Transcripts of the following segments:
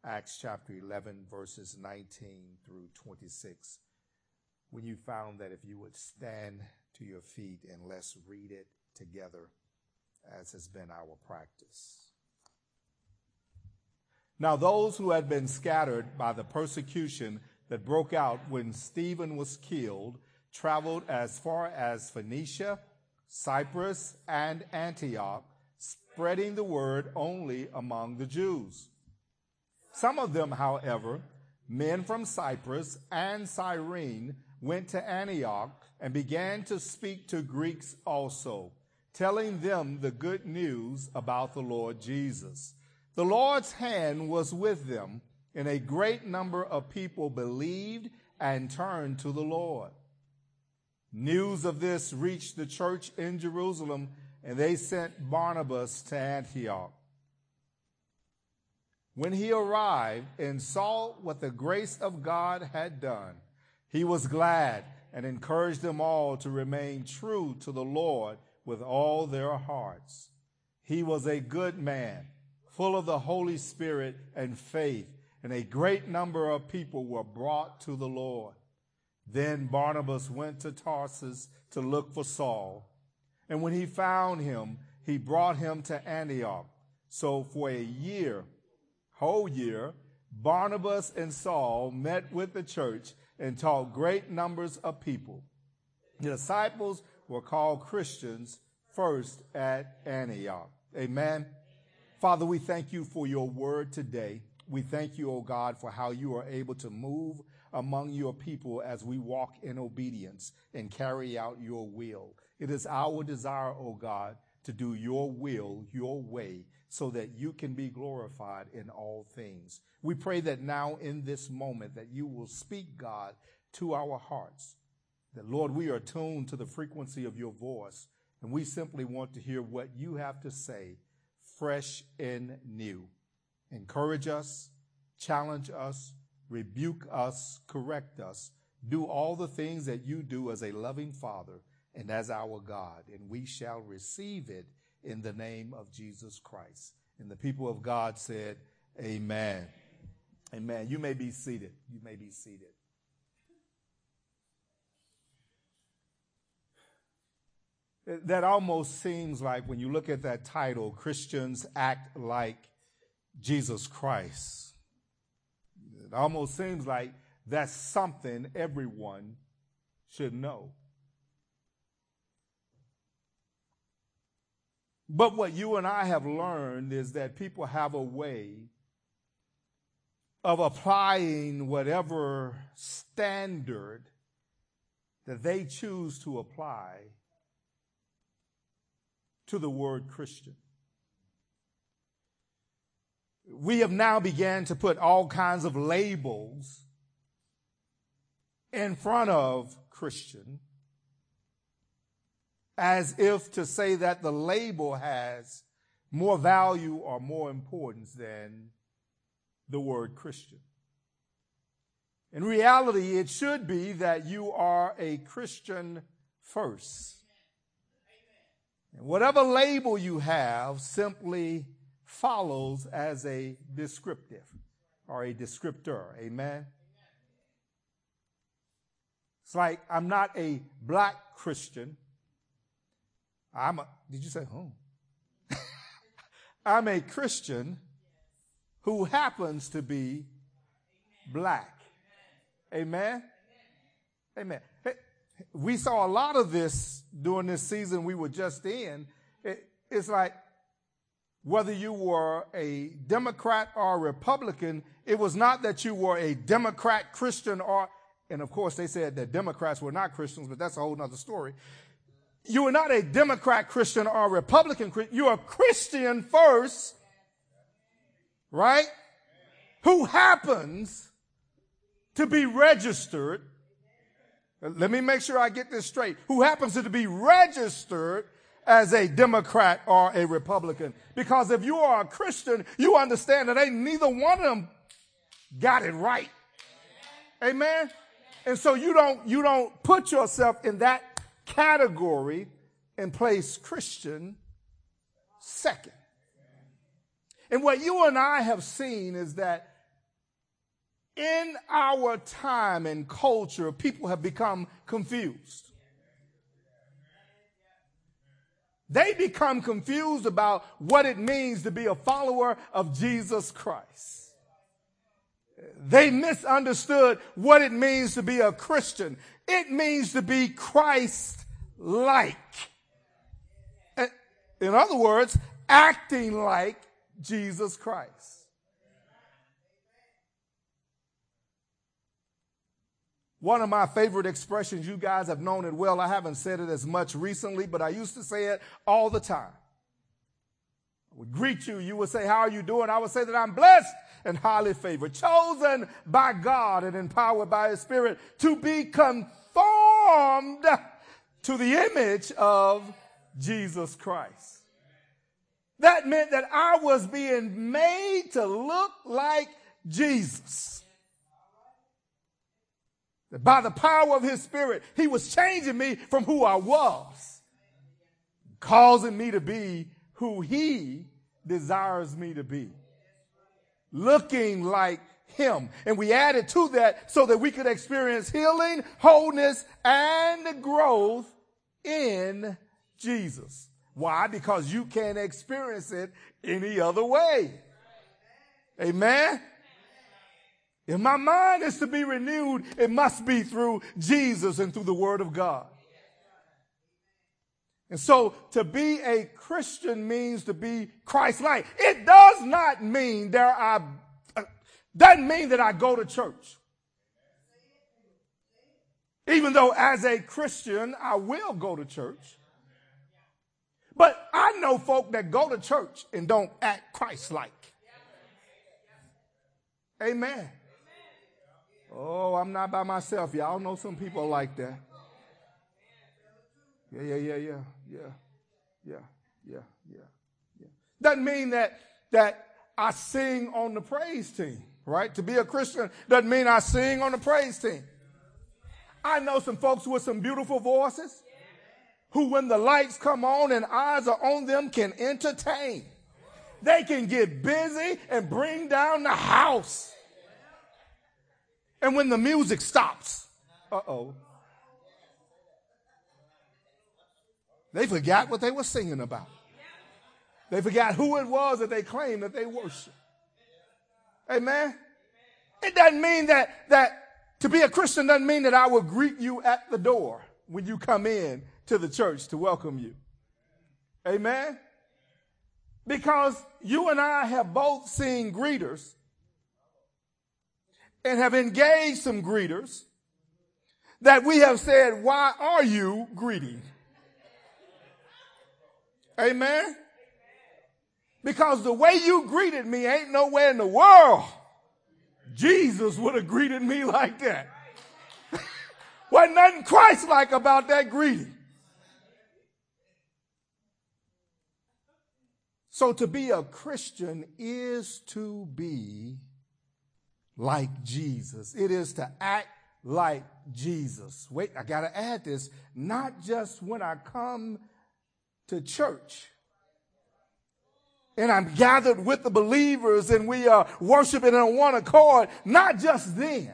Acts chapter 11, verses 19 through 26, when you found that if you would stand to your feet and let's read it together as has been our practice. Now those who had been scattered by the persecution that broke out when Stephen was killed traveled as far as Phoenicia, Cyprus, and Antioch, spreading the word only among the Jews. Some of them, however, men from Cyprus and Cyrene, went to Antioch and began to speak to Greeks also, telling them the good news about the Lord Jesus. The Lord's hand was with them, and a great number of people believed and turned to the Lord. News of this reached the church in Jerusalem, and they sent Barnabas to Antioch. When he arrived and saw what the grace of God had done, he was glad and encouraged them all to remain true to the Lord with all their hearts. He was a good man, full of the Holy Spirit and faith, and a great number of people were brought to the Lord. Then Barnabas went to Tarsus to look for Saul, and when he found him, he brought him to Antioch. So for a whole year, Barnabas and Saul met with the church and taught great numbers of people. The disciples were called Christians first at Antioch. Amen. Father, we thank you for your word today. We thank you, O God, for how you are able to move among your people as we walk in obedience and carry out your will. It is our desire, O God, to do your will, your way, so that you can be glorified in all things. We pray that now in this moment that you will speak, God, to our hearts. That, Lord, we are tuned to the frequency of your voice, and we simply want to hear what you have to say, fresh and new. Encourage us, challenge us, rebuke us, correct us. Do all the things that you do as a loving Father and as our God, and we shall receive it in the name of Jesus Christ. And the people of God said, amen. Amen. You may be seated. You may be seated. That almost seems like, when you look at that title, Christians Act Like Jesus Christ. It almost seems like that's something everyone should know. But what you and I have learned is that people have a way of applying whatever standard that they choose to apply to the word Christian. We have now began to put all kinds of labels in front of Christian, as if to say that the label has more value or more importance than the word Christian. In reality, it should be that you are a Christian first. And whatever label you have simply follows as a descriptive or a descriptor. Amen. It's like, I'm not a black Christian. Did you say, I'm a Christian who happens to be black. Amen. Amen. Hey, we saw a lot of this during this season we were just in. It's like, whether you were a Democrat or a Republican, it was not that you were a Democrat Christian and of course they said that Democrats were not Christians, but that's a whole nother story. You are not a Democrat Christian or a Republican Christian. You are a Christian first, right? Who happens to be registered. Let me make sure I get this straight. Who happens to be registered as a Democrat or a Republican. Because if you are a Christian, you understand that neither one of them got it right. Amen? And so you don't put yourself in that category and place Christian second. And what you and I have seen is that In our time and culture, people have become confused. They become confused about what it means to be a follower of Jesus Christ. They misunderstood what it means to be a Christian. It means to be Christ-like. In other words, acting like Jesus Christ. One of my favorite expressions, you guys have known it well. I haven't said it as much recently, but I used to say it all the time. I would greet you. You would say, how are you doing? I would say that I'm blessed and highly favored, chosen by God and empowered by His Spirit to be conformed to the image of Jesus Christ. That meant that I was being made to look like Jesus. That by the power of His Spirit, He was changing me from who I was, causing me to be who He desires me to be, looking like Him. And we added to that so that we could experience healing, wholeness, and growth in Jesus. Why? Because you can't experience it any other way. Amen? If my mind is to be renewed, it must be through Jesus and through the Word of God. And so to be a Christian means to be Christ-like. It does not mean doesn't mean that I go to church. Even though as a Christian, I will go to church. But I know folk that go to church and don't act Christ-like. Amen. Oh, I'm not by myself. Y'all know some people like that. Yeah. Doesn't mean that I sing on the praise team, right? To be a Christian doesn't mean I sing on the praise team. I know some folks with some beautiful voices who, when the lights come on and eyes are on them, can entertain. They can get busy and bring down the house. And when the music stops, they forgot what they were singing about. They forgot who it was that they claimed that they worshiped. Amen? It doesn't mean that to be a Christian doesn't mean that I will greet you at the door when you come in to the church to welcome you. Amen? Because you and I have both seen greeters and have engaged some greeters that we have said, why are you greeting? Amen? Because the way you greeted me ain't nowhere in the world Jesus would have greeted me like that. Wasn't nothing Christ-like about that greeting. So to be a Christian is to be like Jesus. It is to act like Jesus. Wait, I got to add this. Not just when I come to church and I'm gathered with the believers and we are worshiping on one accord. Not just then.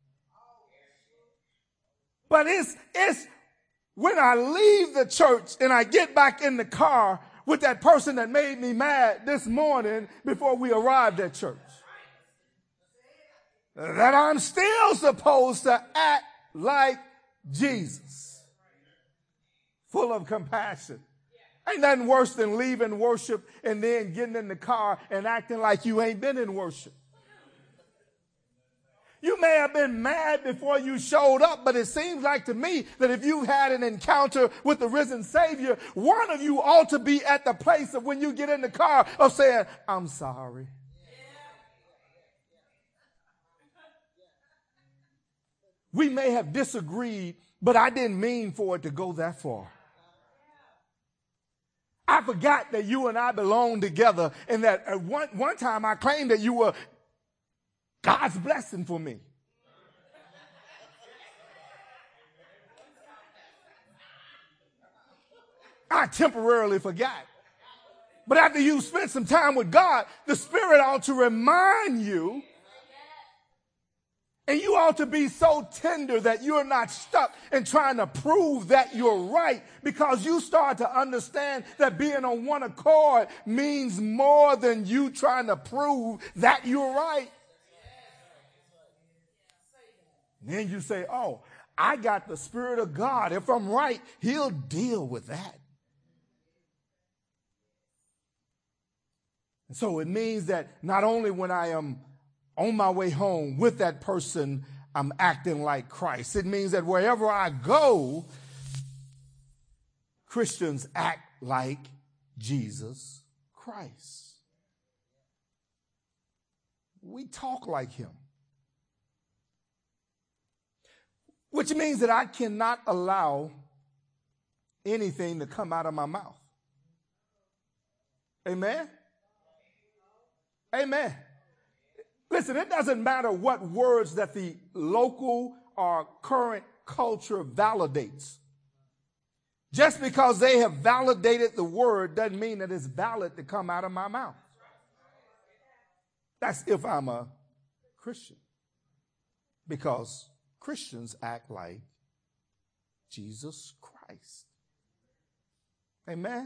But it's when I leave the church and I get back in the car with that person that made me mad this morning before we arrived at church, that I'm still supposed to act like Jesus, full of compassion. Ain't nothing worse than leaving worship and then getting in the car and acting like you ain't been in worship. You may have been mad before you showed up, but it seems like to me that if you had an encounter with the risen Savior, one of you ought to be at the place of when you get in the car of saying, I'm sorry. We may have disagreed, but I didn't mean for it to go that far. I forgot that you and I belong together and that at one time I claimed that you were God's blessing for me. I temporarily forgot. But after you spent some time with God, the Spirit ought to remind you And you ought to be so tender that you're not stuck in trying to prove that you're right, because you start to understand that being on one accord means more than you trying to prove that you're right. And then you say, oh, I got the Spirit of God. If I'm right, he'll deal with that. And so it means that not only when I am on my way home with that person, I'm acting like Christ. It means that wherever I go, Christians act like Jesus Christ. We talk like him. Which means that I cannot allow anything to come out of my mouth. Amen? Amen. Listen, it doesn't matter what words that the local or current culture validates. Just because they have validated the word doesn't mean that it's valid to come out of my mouth. That's if I'm a Christian. Because Christians act like Jesus Christ. Amen?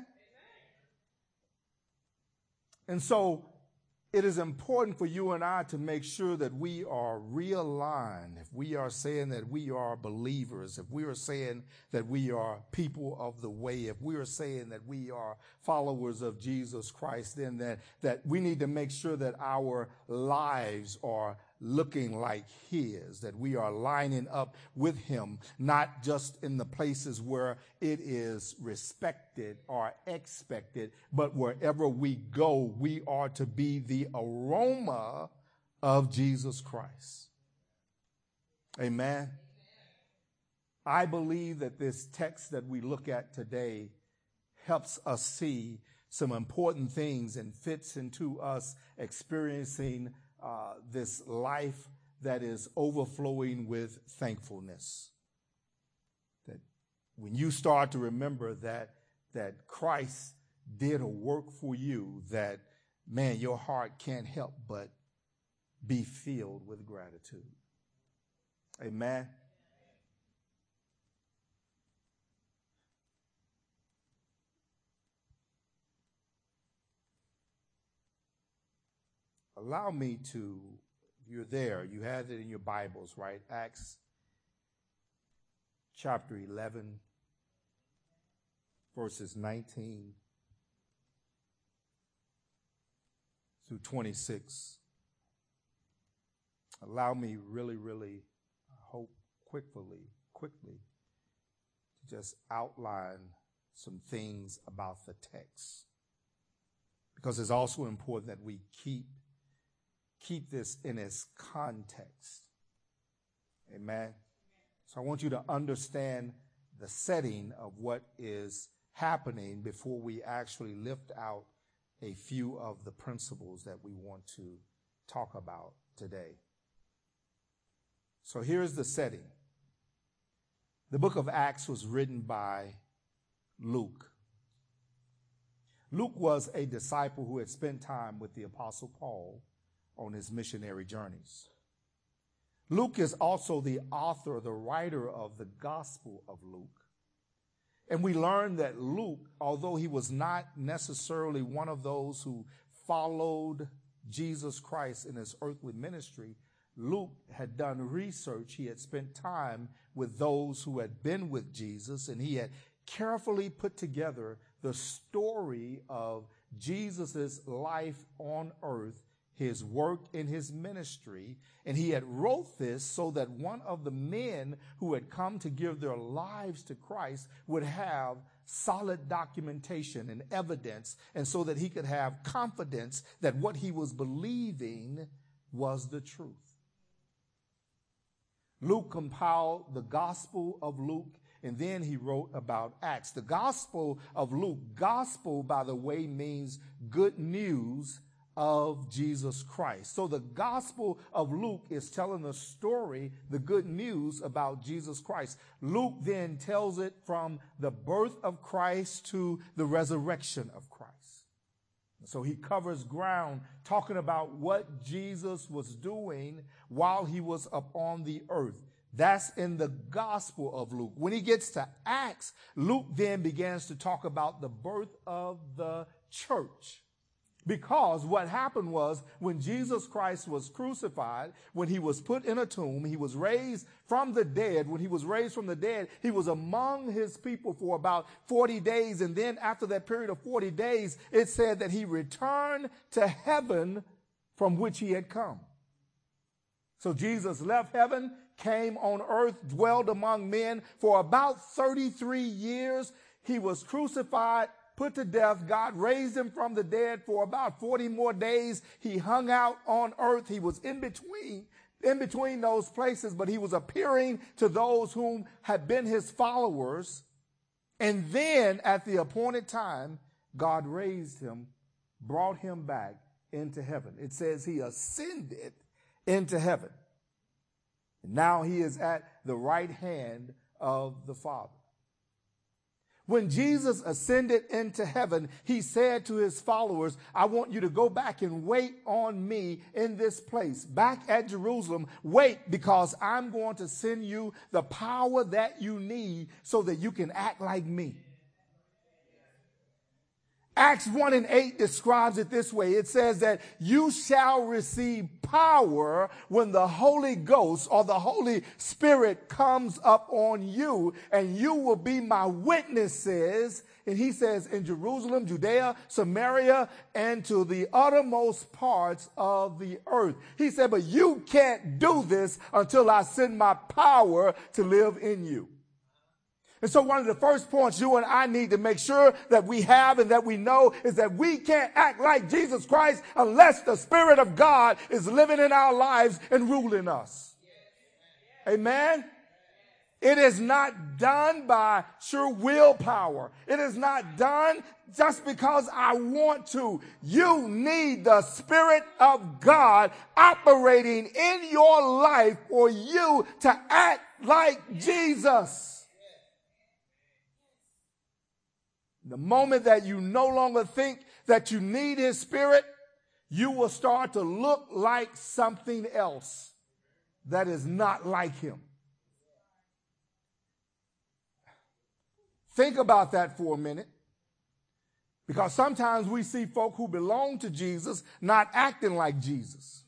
And so it is important for you and I to make sure that we are realigned. If we are saying that we are believers, if we are saying that we are people of the way, if we are saying that we are followers of Jesus Christ, then that we need to make sure that our lives are looking like his, that we are lining up with him, not just in the places where it is respected or expected, but wherever we go, we are to be the aroma of Jesus Christ. Amen. I believe that this text that we look at today helps us see some important things and fits into us experiencing this life that is overflowing with thankfulness. That when you start to remember that Christ did a work for you, that, man, your heart can't help but be filled with gratitude. Amen. Allow me to, you're there, you had it in your Bibles, right? Acts chapter 11, verses 19 through 26. Allow me really, I hope quickly, to just outline some things about the text. Because it's also important that we keep this in its context. Amen. So I want you to understand the setting of what is happening before we actually lift out a few of the principles that we want to talk about today. So here's the setting. The book of Acts was written by Luke. Luke was a disciple who had spent time with the Apostle Paul on his missionary journeys. Luke is also the author, the writer of the Gospel of Luke. And we learn that Luke, although he was not necessarily one of those who followed Jesus Christ in his earthly ministry, Luke had done research. He had spent time with those who had been with Jesus, and he had carefully put together the story of Jesus' life on earth, his work in his ministry, and he had wrote this so that one of the men who had come to give their lives to Christ would have solid documentation and evidence, and so that he could have confidence that what he was believing was the truth. Luke compiled the Gospel of Luke, and then he wrote about Acts. The Gospel of Luke, gospel, by the way, means good news of Jesus Christ. So the Gospel of Luke is telling the story, the good news about Jesus Christ. Luke then tells it from the birth of Christ to the resurrection of Christ. So he covers ground talking about what Jesus was doing while he was upon the earth. That's in the Gospel of Luke. When he gets to Acts, Luke then begins to talk about the birth of the church. Because what happened was when Jesus Christ was crucified, when he was put in a tomb, he was raised from the dead. When he was raised from the dead, he was among his people for about 40 days. And then after that period of 40 days, it said that he returned to heaven from which he had come. So Jesus left heaven, came on earth, dwelled among men for about 33 years. He was crucified, put to death. God raised him from the dead for about 40 more days. He hung out on earth. He was in between those places, but he was appearing to those whom had been his followers. And then at the appointed time, God raised him, brought him back into heaven. It says he ascended into heaven. Now he is at the right hand of the Father. When Jesus ascended into heaven, he said to his followers, I want you to go back and wait on me in this place, back at Jerusalem. Wait, because I'm going to send you the power that you need so that you can act like me. Acts 1:8 describes it this way. It says that you shall receive power when the Holy Ghost or the Holy Spirit comes up on you, and you will be my witnesses. And he says in Jerusalem, Judea, Samaria, and to the uttermost parts of the earth. He said, but you can't do this until I send my power to live in you. And so one of the first points you and I need to make sure that we have and that we know is that we can't act like Jesus Christ unless the Spirit of God is living in our lives and ruling us. Amen? It is not done by sheer willpower. It is not done just because I want to. You need the Spirit of God operating in your life for you to act like Jesus. The moment that you no longer think that you need his Spirit, you will start to look like something else that is not like him. Think about that for a minute. Because sometimes we see folk who belong to Jesus not acting like Jesus.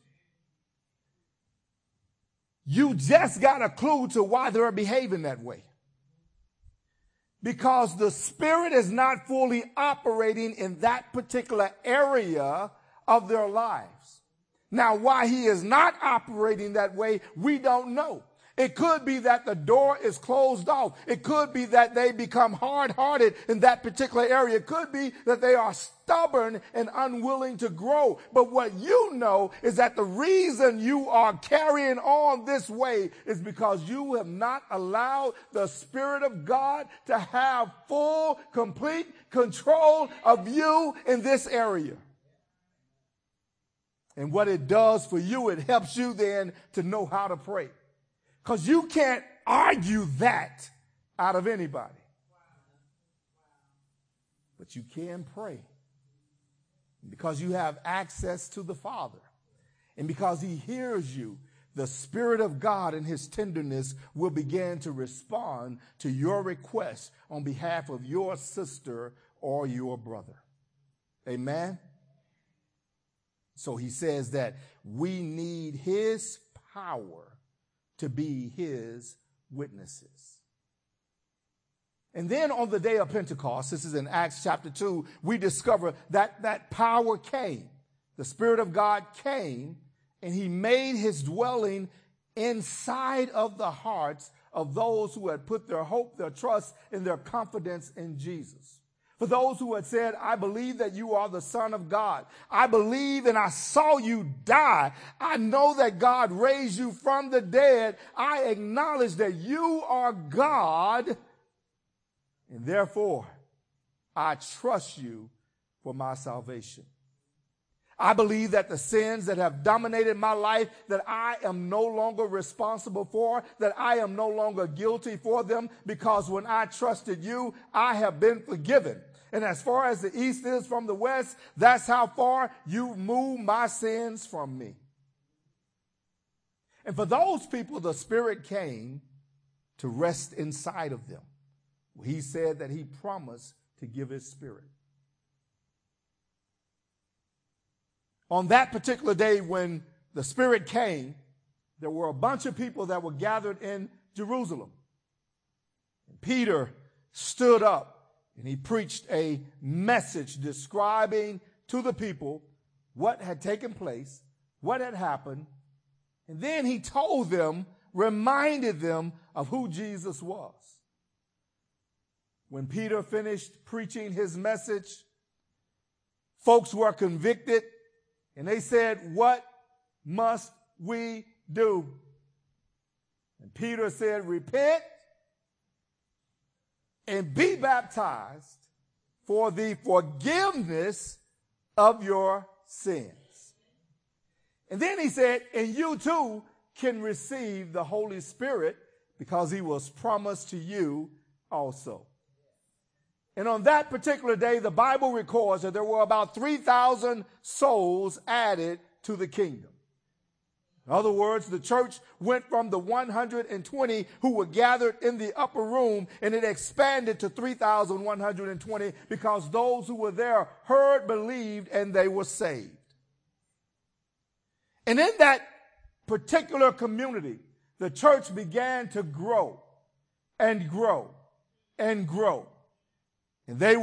You just got a clue to why they're behaving that way. Because the Spirit is not fully operating in that particular area of their lives. Now, why he is not operating that way, we don't know. It could be that the door is closed off. It could be that they become hard-hearted in that particular area. It could be that they are stubborn and unwilling to grow. But what you know is that the reason you are carrying on this way is because you have not allowed the Spirit of God to have full, complete control of you in this area. And what it does for you, it helps you then to know how to pray. Because you can't argue that out of anybody. But you can pray. Because you have access to the Father. And because he hears you, the Spirit of God in his tenderness will begin to respond to your request on behalf of your sister or your brother. Amen? So he says that we need his power to be his witnesses. And then on the day of Pentecost, this is in Acts chapter 2, we discover that that power came. The Spirit of God came, and he made his dwelling inside of the hearts of those who had put their hope, their trust, and their confidence in Jesus. For those who had said, I believe that you are the Son of God. I believe and I saw you die. I know that God raised you from the dead. I acknowledge that you are God. And therefore, I trust you for my salvation. I believe that the sins that have dominated my life, that I am no longer responsible for, that I am no longer guilty for them, because when I trusted you, I have been forgiven. And as far as the east is from the west, that's how far you move my sins from me. And for those people, the Spirit came to rest inside of them. He said that he promised to give his Spirit. On that particular day when the Spirit came, there were a bunch of people that were gathered in Jerusalem. And Peter stood up and he preached a message describing to the people what had taken place, what had happened. And then he told them, reminded them of who Jesus was. When Peter finished preaching his message, folks were convicted and they said, what must we do? And Peter said, repent and be baptized for the forgiveness of your sins. And then he said, and you too can receive the Holy Spirit because he was promised to you also. And on that particular day, the Bible records that there were about 3,000 souls added to the kingdom. In other words, the church went from the 120 who were gathered in the upper room, and it expanded to 3,120 because those who were there heard, believed, and they were saved. And in that particular community, the church began to grow and grow and grow. And they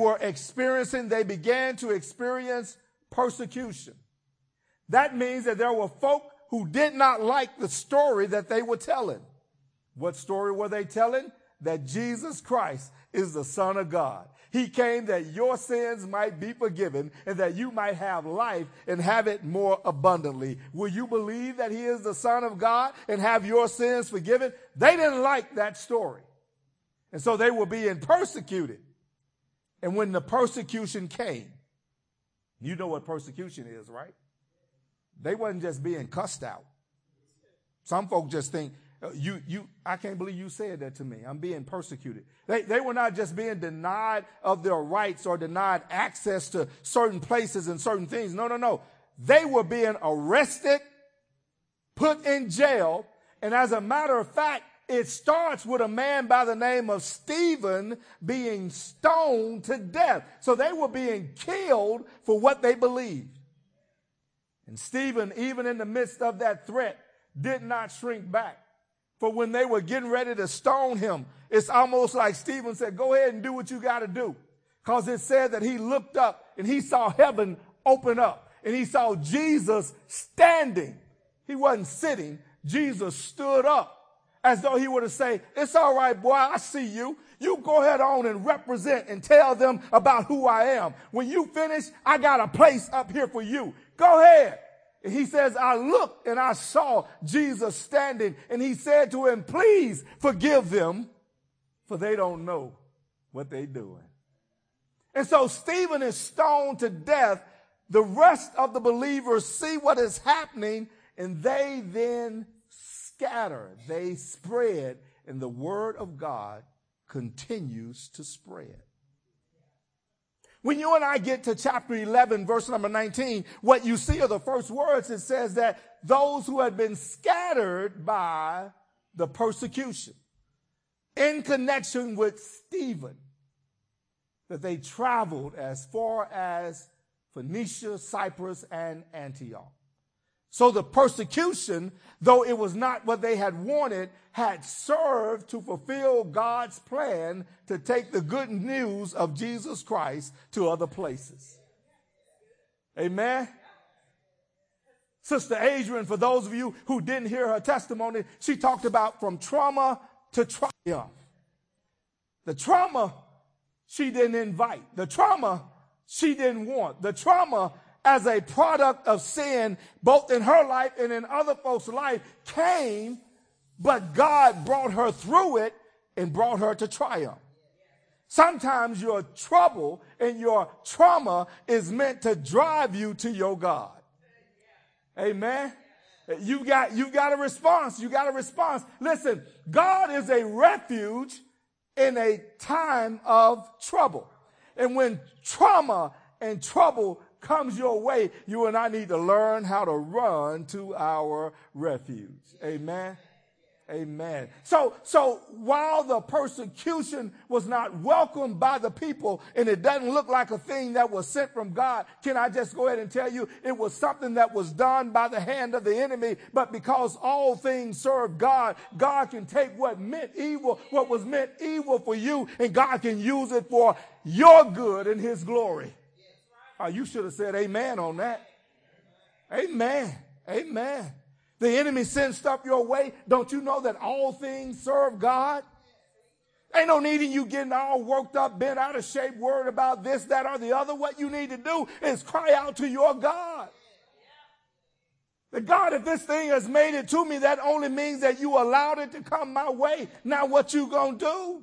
began to experience persecution. That means that there were folk who did not like the story that they were telling. What story were they telling? That Jesus Christ is the Son of God. He came that your sins might be forgiven and that you might have life and have it more abundantly. Will you believe that he is the Son of God and have your sins forgiven? They didn't like that story. And so they were being persecuted. And when the persecution came, you know what persecution is, right? They wasn't just being cussed out. Some folk just think, I can't believe you said that to me. I'm being persecuted. They were not just being denied of their rights or denied access to certain places and certain things. No. They were being arrested, put in jail, and as a matter of fact, it starts with a man by the name of Stephen being stoned to death. So they were being killed for what they believed. And Stephen, even in the midst of that threat, did not shrink back. For when they were getting ready to stone him, it's almost like Stephen said, go ahead and do what you got to do. Because it said that he looked up and he saw heaven open up. And he saw Jesus standing. He wasn't sitting. Jesus stood up. As though he were to say, it's all right, boy, I see you. You go ahead on and represent and tell them about who I am. When you finish, I got a place up here for you. Go ahead. And he says, I looked and I saw Jesus standing. And he said to him, please forgive them, for they don't know what they're doing. And so Stephen is stoned to death. The rest of the believers see what is happening, and they then scatter, they spread, and the word of God continues to spread. When you and I get to chapter 11, verse number 19, what you see are the first words. It says that those who had been scattered by the persecution in connection with Stephen, that they traveled as far as Phoenicia, Cyprus, and Antioch. So the persecution, though it was not what they had wanted, had served to fulfill God's plan to take the good news of Jesus Christ to other places. Amen. Sister Adrian, for those of you who didn't hear her testimony, she talked about from trauma to triumph. The trauma she didn't invite. The trauma she didn't want. The trauma as a product of sin, both in her life and in other folks' life, came, but God brought her through it and brought her to triumph. Sometimes your trouble and your trauma is meant to drive you to your God. Amen. You got a response. You got a response. Listen, God is a refuge in a time of trouble. And when trauma and trouble comes your way, you and I need to learn how to run to our refuge. Amen. Amen. So while the persecution was not welcomed by the people and it doesn't look like a thing that was sent from God, can I just go ahead and tell you it was something that was done by the hand of the enemy, but because all things serve God, God can take what was meant evil for you, and God can use it for your good and his glory. You should have said amen on that. Amen. Amen. The enemy sends stuff your way. Don't you know that all things serve God? Ain't no need in you getting all worked up, bent out of shape, worried about this, that, or the other. What you need to do is cry out to your God. The God, if this thing has made it to me, that only means that you allowed it to come my way. Now what you gonna do?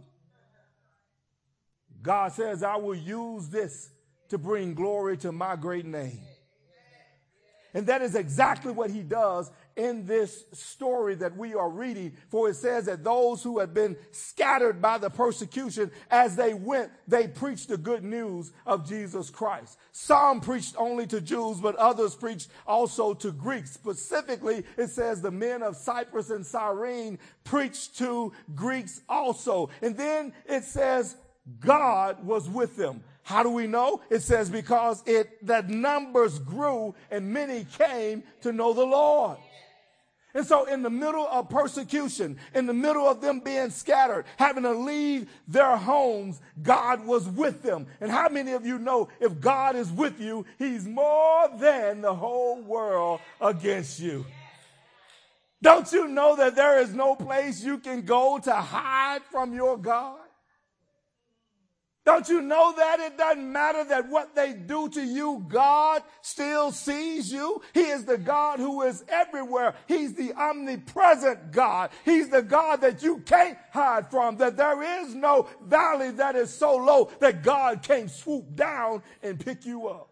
God says, I will use this to bring glory to my great name. And that is exactly what he does in this story that we are reading. For it says that those who had been scattered by the persecution, as they went, they preached the good news of Jesus Christ. Some preached only to Jews, but others preached also to Greeks. Specifically, it says the men of Cyprus and Cyrene preached to Greeks also. And then it says God was with them. How do we know? It says because the numbers grew and many came to know the Lord. And so in the middle of persecution, in the middle of them being scattered, having to leave their homes, God was with them. And how many of you know if God is with you, he's more than the whole world against you? Don't you know that there is no place you can go to hide from your God? Don't you know that it doesn't matter that what they do to you, God still sees you? He is the God who is everywhere. He's the omnipresent God. He's the God that you can't hide from, that there is no valley that is so low that God can't swoop down and pick you up.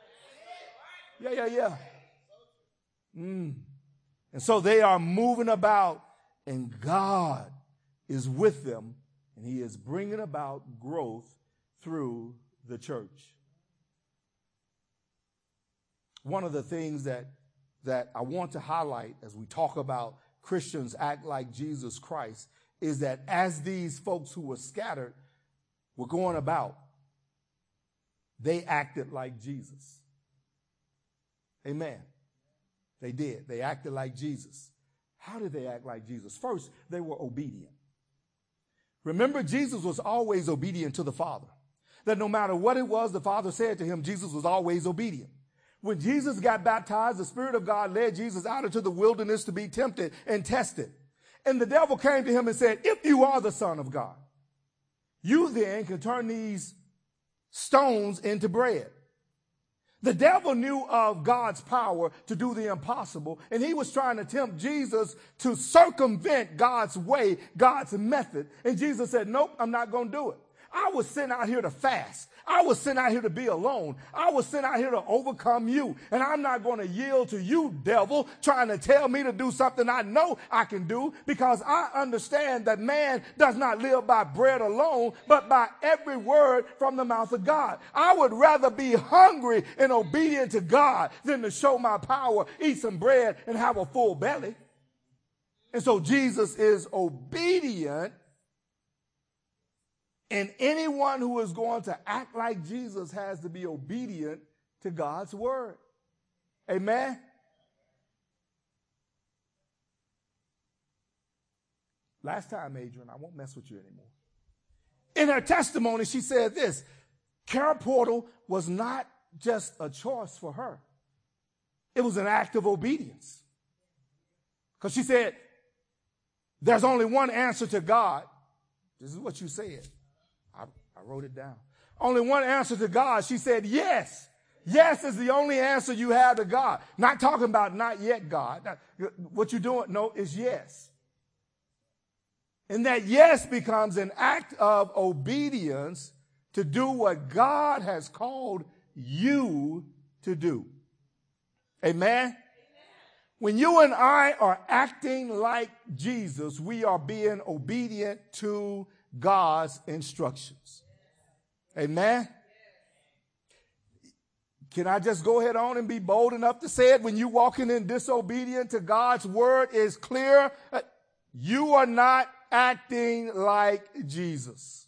Yeah. And so they are moving about, and God is with them, and he is bringing about growth through the church. One of the things that I want to highlight as we talk about Christians act like Jesus Christ is that as these folks who were scattered were going about, they acted like Jesus. Amen. They did. They acted like Jesus. How did they act like Jesus? First, they were obedient. Remember, Jesus was always obedient to the Father. That no matter what it was the Father said to him, Jesus was always obedient. When Jesus got baptized, the Spirit of God led Jesus out into the wilderness to be tempted and tested. And the devil came to him and said, if you are the Son of God, you then can turn these stones into bread. The devil knew of God's power to do the impossible, and he was trying to tempt Jesus to circumvent God's way, God's method. And Jesus said, nope, I'm not going to do it. I was sent out here to fast. I was sent out here to be alone. I was sent out here to overcome you. And I'm not going to yield to you, devil, trying to tell me to do something I know I can do, because I understand that man does not live by bread alone, but by every word from the mouth of God. I would rather be hungry and obedient to God than to show my power, eat some bread, and have a full belly. And so Jesus is obedient. And anyone who is going to act like Jesus has to be obedient to God's word. Amen? Last time, Adrian, I won't mess with you anymore. In her testimony, she said this: Care Portal was not just a choice for her. It was an act of obedience. Because she said, there's only one answer to God. This is what you said. I wrote it down. Only one answer to God. She said, yes. Yes is the only answer you have to God. Not talking about not yet, God. What you're doing, no, is yes. And that yes becomes an act of obedience to do what God has called you to do. Amen? When you and I are acting like Jesus, we are being obedient to God's instructions. Amen? Can I just go ahead on and be bold enough to say it? When you walking in disobedience to God's word is clear, you are not acting like Jesus.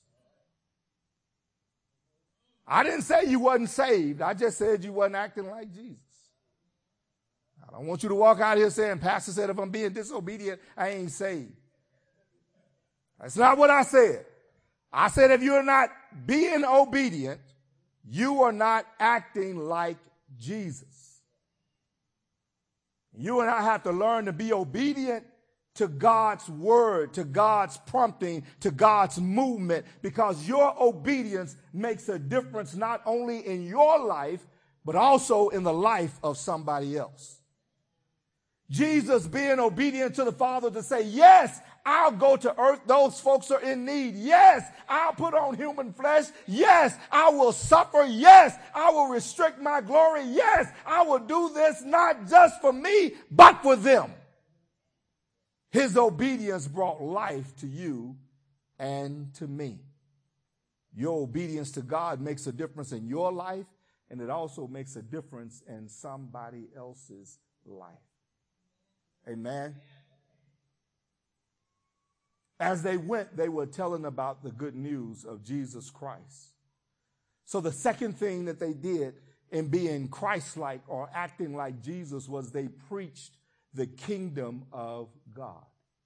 I didn't say you wasn't saved. I just said you wasn't acting like Jesus. I don't want you to walk out here saying, Pastor said if I'm being disobedient, I ain't saved. That's not what I said. I said if you're not being obedient, you are not acting like Jesus. You and I have to learn to be obedient to God's word, to God's prompting, to God's movement, because your obedience makes a difference not only in your life, but also in the life of somebody else. Jesus being obedient to the Father to say, yes, I'll go to earth. Those folks are in need. Yes, I'll put on human flesh. Yes, I will suffer. Yes, I will restrict my glory. Yes, I will do this not just for me, but for them. His obedience brought life to you and to me. Your obedience to God makes a difference in your life, and it also makes a difference in somebody else's life. Amen. As they went, they were telling about the good news of Jesus Christ. So the second thing that they did in being Christ-like or acting like Jesus was they preached the kingdom of God.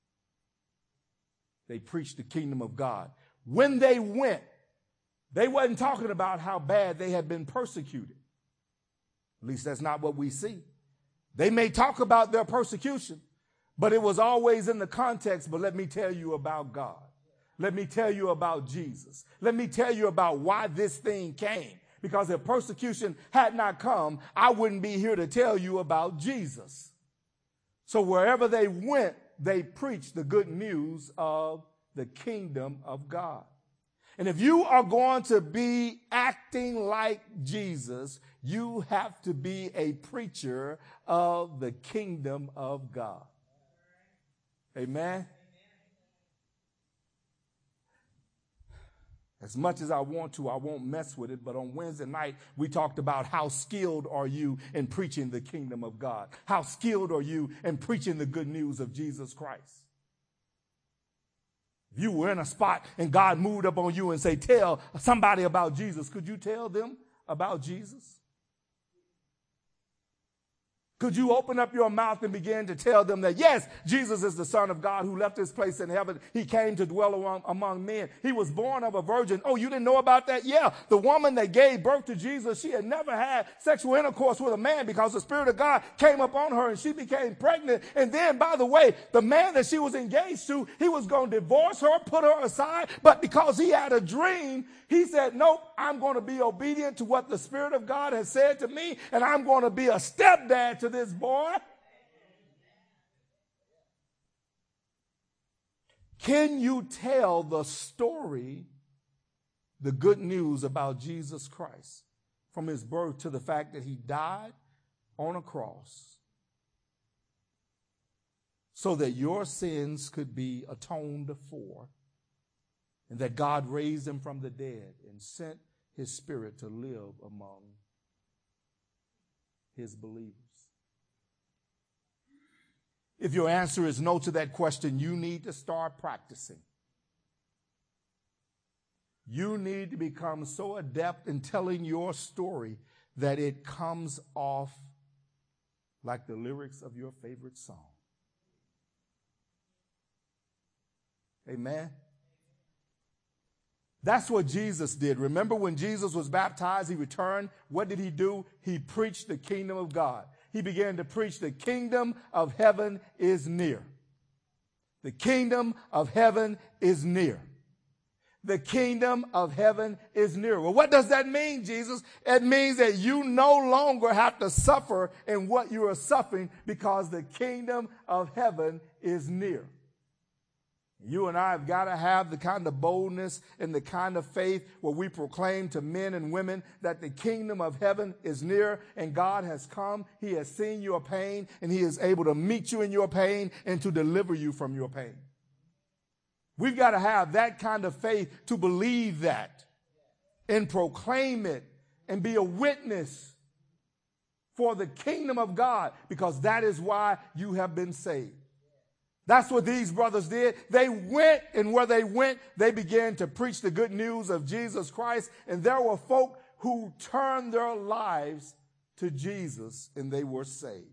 They preached the kingdom of God. When they went, they wasn't talking about how bad they had been persecuted. At least that's not what we see. They may talk about their persecution, but it was always in the context, but let me tell you about God. Let me tell you about Jesus. Let me tell you about why this thing came. Because if persecution had not come, I wouldn't be here to tell you about Jesus. So wherever they went, they preached the good news of the kingdom of God. And if you are going to be acting like Jesus, you have to be a preacher of the kingdom of God. Amen. As much as I want to, I won't mess with it. But on Wednesday night, we talked about how skilled are you in preaching the kingdom of God? How skilled are you in preaching the good news of Jesus Christ? If you were in a spot and God moved up on you and say, tell somebody about Jesus, could you tell them about Jesus? Could you open up your mouth and begin to tell them that, yes, Jesus is the Son of God who left his place in heaven. He came to dwell among men. He was born of a virgin. Oh, you didn't know about that? Yeah. The woman that gave birth to Jesus, she had never had sexual intercourse with a man because the Spirit of God came upon her and she became pregnant. And then, by the way, the man that she was engaged to, he was going to divorce her, put her aside. But because he had a dream, he said, nope, I'm going to be obedient to what the Spirit of God has said to me, and I'm going to be a stepdad to this boy. Can you tell the story, the good news about Jesus Christ, from his birth to the fact that he died on a cross so that your sins could be atoned for, and that God raised him from the dead and sent his Spirit to live among his believers? If your answer is no to that question, you need to start practicing. You need to become so adept in telling your story that it comes off like the lyrics of your favorite song. Amen. That's what Jesus did. Remember when Jesus was baptized, he returned. What did he do? He preached the kingdom of God. He began to preach the kingdom of heaven is near. The kingdom of heaven is near. The kingdom of heaven is near. Well, what does that mean, Jesus? It means that you no longer have to suffer in what you are suffering because the kingdom of heaven is near. You and I have got to have the kind of boldness and the kind of faith where we proclaim to men and women that the kingdom of heaven is near and God has come. He has seen your pain and he is able to meet you in your pain and to deliver you from your pain. We've got to have that kind of faith to believe that and proclaim it and be a witness for the kingdom of God, because that is why you have been saved. That's what these brothers did. They went, and where they went, they began to preach the good news of Jesus Christ. And there were folk who turned their lives to Jesus, and they were saved.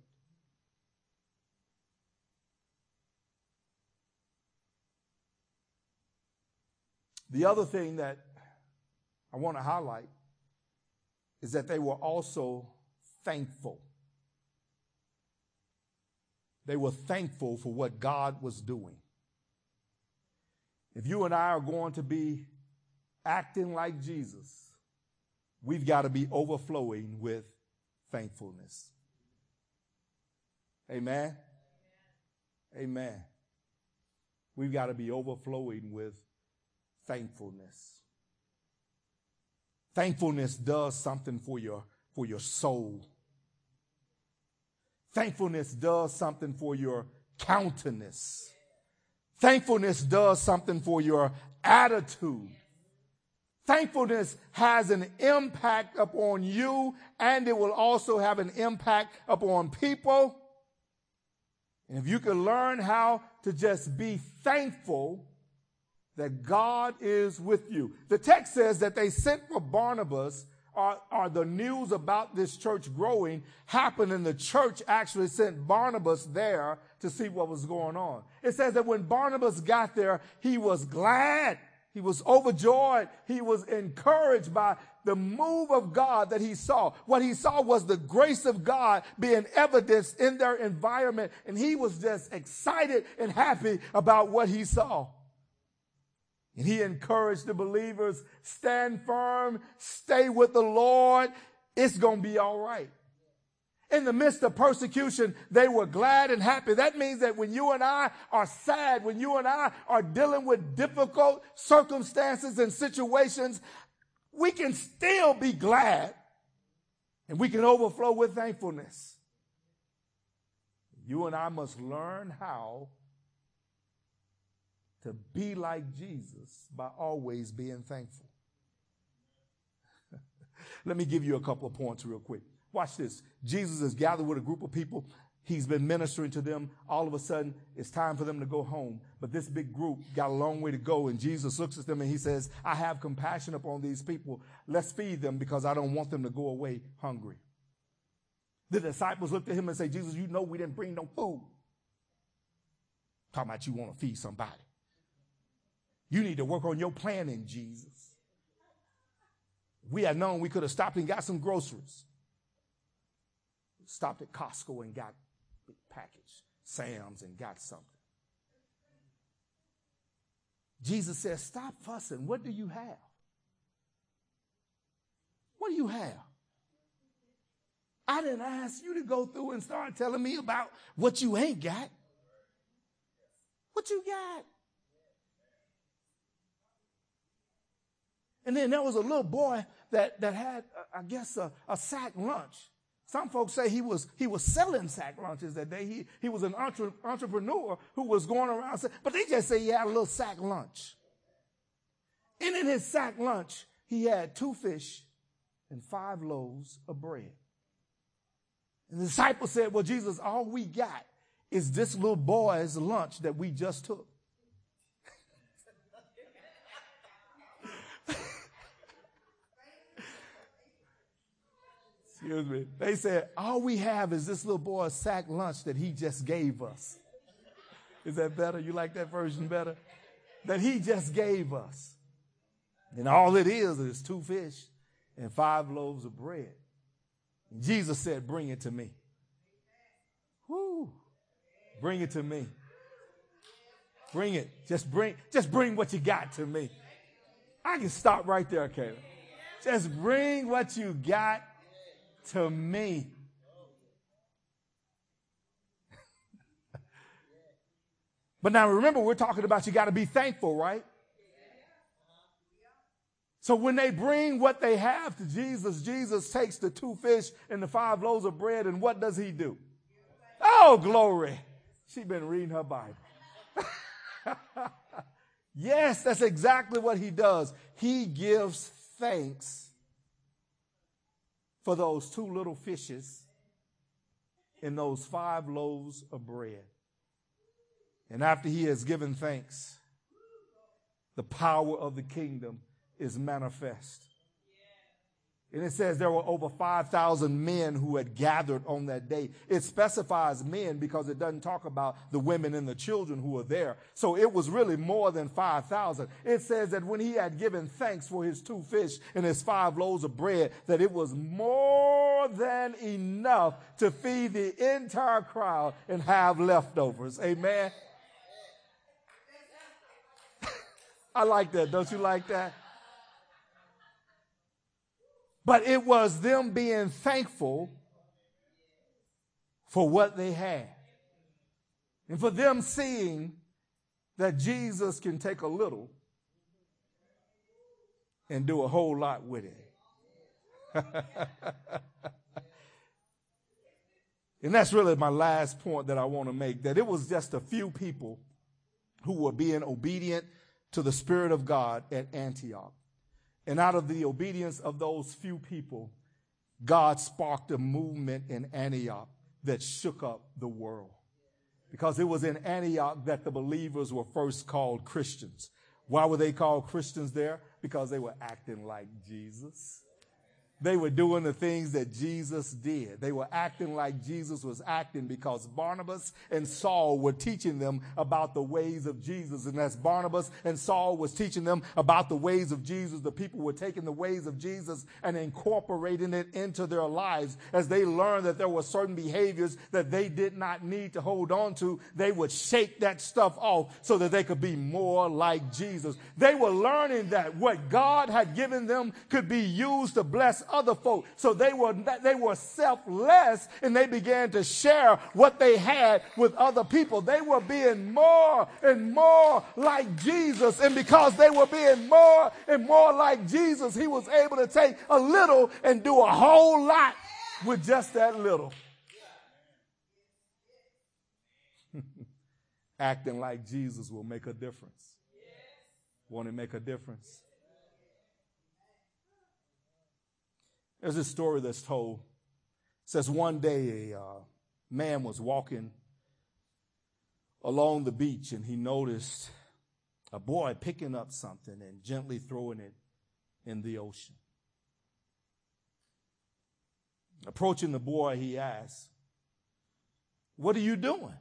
The other thing that I want to highlight is that they were also thankful. They were thankful for what God was doing. If you and I are going to be acting like Jesus, we've got to be overflowing with thankfulness. Amen? Amen. We've got to be overflowing with thankfulness. Thankfulness does something for your soul. Thankfulness does something for your countenance. Thankfulness does something for your attitude. Thankfulness has an impact upon you, and it will also have an impact upon people. And if you can learn how to just be thankful that God is with you. The text says that they sent for Barnabas, or the news about this church growing happened, and the church actually sent Barnabas there to see what was going on. It says that when Barnabas got there, he was glad. He was overjoyed. He was encouraged by the move of God that he saw. What he saw was the grace of God being evidenced in their environment, and he was just excited and happy about what he saw. And he encouraged the believers, stand firm, stay with the Lord. It's going to be all right. In the midst of persecution, they were glad and happy. That means that when you and I are sad, when you and I are dealing with difficult circumstances and situations, we can still be glad, and we can overflow with thankfulness. You and I must learn how to be like Jesus by always being thankful. Let me give you a couple of points real quick. Watch this. Jesus is gathered with a group of people. He's been ministering to them. All of a sudden, it's time for them to go home. But this big group got a long way to go, and Jesus looks at them and he says, I have compassion upon these people. Let's feed them, because I don't want them to go away hungry. The disciples looked at him and said, Jesus, you know we didn't bring no food. Talking about you want to feed somebody. You need to work on your planning, Jesus. We had known we could have stopped and got some groceries. Stopped at Costco and got a big package, Sam's, and got something. Jesus says, stop fussing. What do you have? What do you have? I didn't ask you to go through and start telling me about what you ain't got. What you got? And then there was a little boy that had, I guess, a sack lunch. Some folks say he was selling sack lunches that day. He was an entrepreneur who was going around, but they just say he had a little sack lunch. And in his sack lunch, he had 2 fish and 5 loaves of bread. And the disciples said, well, Jesus, all we got is this little boy's lunch that we just took. Excuse me. They said, all we have is this little boy's sack lunch that he just gave us. Is that better? You like that version better? That he just gave us. And all it is 2 fish and 5 loaves of bread. And Jesus said, bring it to me. Woo. Bring it to me. Bring it. Just bring what you got to me. I can stop right there, Caleb. Just bring what you got to me. But now remember, we're talking about you got to be thankful, right? So when they bring what they have to Jesus, Jesus takes the 2 fish and the 5 loaves of bread, and what does he do? Oh, glory. She's been reading her Bible. Yes, that's exactly what he does. He gives thanks for those 2 little fishes in those 5 loaves of bread. And after he has given thanks, the power of the kingdom is manifest. And it says there were over 5,000 men who had gathered on that day. It specifies men because it doesn't talk about the women and the children who were there. So it was really more than 5,000. It says that when he had given thanks for his 2 fish and his 5 loaves of bread, that it was more than enough to feed the entire crowd and have leftovers. Amen. I like that. Don't you like that? But it was them being thankful for what they had. And for them seeing that Jesus can take a little and do a whole lot with it. And that's really my last point that I want to make, that it was just a few people who were being obedient to the Spirit of God at Antioch. And out of the obedience of those few people, God sparked a movement in Antioch that shook up the world. Because it was in Antioch that the believers were first called Christians. Why were they called Christians there? Because they were acting like Jesus. They were doing the things that Jesus did. They were acting like Jesus was acting because Barnabas and Saul were teaching them about the ways of Jesus. And as Barnabas and Saul was teaching them about the ways of Jesus, the people were taking the ways of Jesus and incorporating it into their lives. As they learned that there were certain behaviors that they did not need to hold on to, they would shake that stuff off so that they could be more like Jesus. They were learning that what God had given them could be used to bless other folk. So they were selfless, and they began to share what they had with other people. They were being more and more like Jesus. And because they were being more and more like Jesus, he was able to take a little and do a whole lot with just that little. Acting like Jesus will make a difference. Want to make a difference? There's this story that's told. It says one day a man was walking along the beach, and he noticed a boy picking up something and gently throwing it in the ocean. Approaching the boy, he asked, "What are you doing?"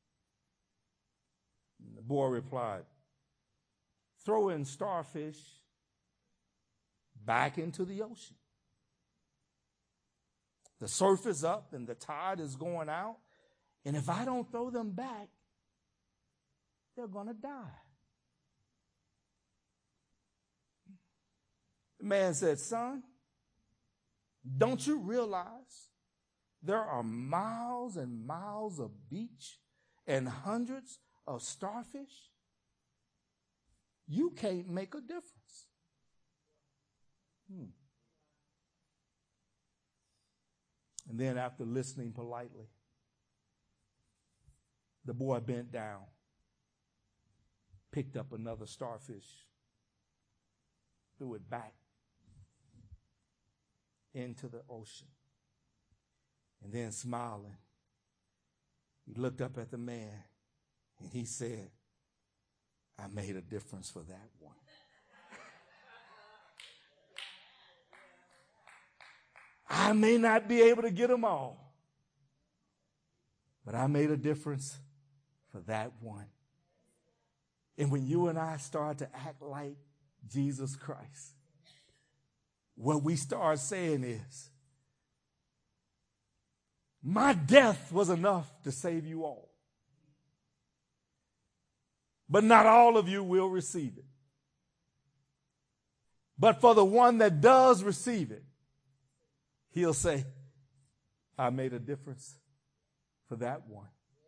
And the boy replied, "Throwing starfish back into the ocean. The surf is up and the tide is going out. And if I don't throw them back, they're going to die." The man said, "Son, don't you realize there are miles and miles of beach and hundreds of starfish? You can't make a difference." And then after listening politely, the boy bent down, picked up another starfish, threw it back into the ocean. And then smiling, he looked up at the man and he said, "I made a difference for that one." I may not be able to get them all, but I made a difference for that one. And when you and I start to act like Jesus Christ, what we start saying is, my death was enough to save you all. But not all of you will receive it. But for the one that does receive it, he'll say, I made a difference for that one.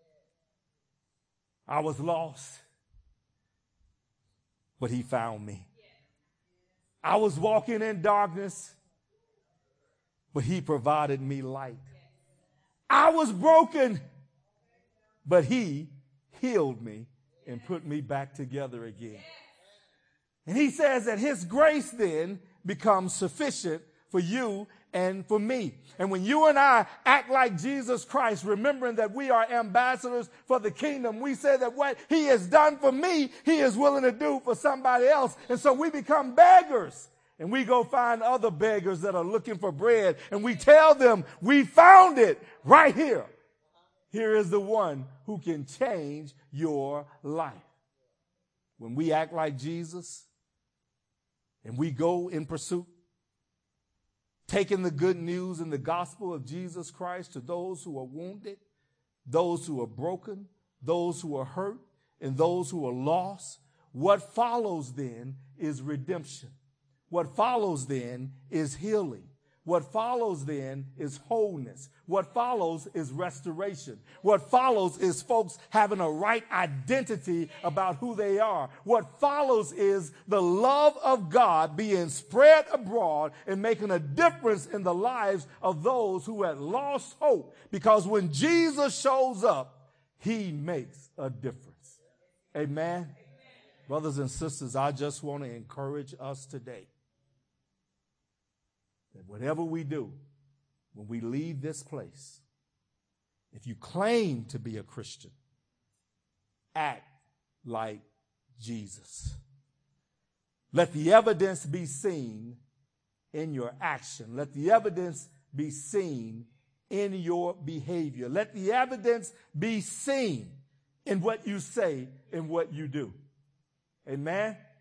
I was lost, but he found me. I was walking in darkness, but he provided me light. I was broken, but he healed me and put me back together again. And he says that his grace then becomes sufficient for you and for me. And when you and I act like Jesus Christ, remembering that we are ambassadors for the kingdom, we say that what he has done for me, he is willing to do for somebody else. And so we become beggars. And we go find other beggars that are looking for bread. And we tell them, we found it right here. Here is the one who can change your life. When we act like Jesus and we go in pursuit, taking the good news and the gospel of Jesus Christ to those who are wounded, those who are broken, those who are hurt, and those who are lost, what follows then is redemption. What follows then is healing. What follows then is wholeness. What follows is restoration. What follows is folks having a right identity about who they are. What follows is the love of God being spread abroad and making a difference in the lives of those who had lost hope. Because when Jesus shows up, he makes a difference. Amen. Brothers and sisters, I just want to encourage us today that whatever we do, when we leave this place, if you claim to be a Christian, act like Jesus. Let the evidence be seen in your action. Let the evidence be seen in your behavior. Let the evidence be seen in what you say and what you do. Amen.